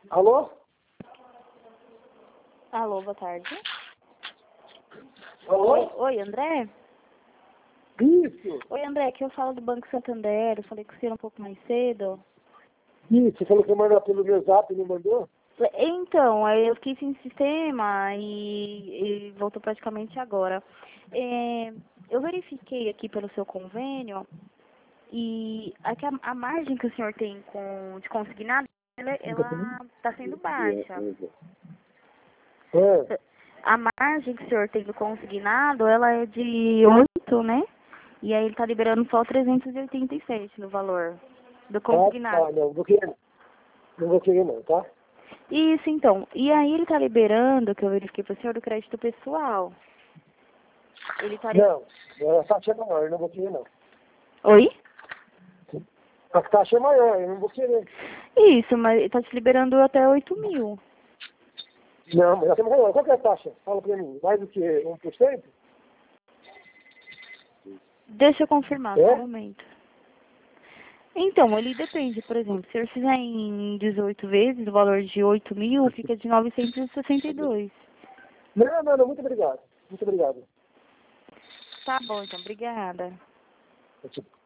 Alô? Alô, boa tarde. Alô? Oi, André? Isso. Oi, André, aqui eu falo do Banco Santander, eu falei com você um pouco mais cedo. Isso, você falou que ia mandar pelo meu zap, não mandou? Então, aí eu fiquei sem sistema e voltou praticamente agora. Eu verifiquei aqui pelo seu convênio e aqui a margem que o senhor tem de consignado, ela está sendo baixa. É. A margem que o senhor tem do consignado, ela é de 8, né? E aí ele está liberando só 387 no valor do consignado. Não vou querer. Não vou querer não, tá? Isso, então. E aí ele está liberando, que eu verifiquei para o senhor, do crédito pessoal. Ele tá... Não, a taxa é maior, eu não vou querer não. Oi? A taxa é maior, eu não vou querer. Isso, mas ele está te liberando até 8.000. Não, mas a taxa é maior. Qual que é a taxa? Fala pra mim. Mais do que 1%? Deixa eu confirmar, É? só um momento. Então, ele depende, por exemplo, se eu fizer em 18 vezes, o valor de 8.000 fica de 962. Não, muito obrigado. Muito obrigado. Tá bom, então, obrigada.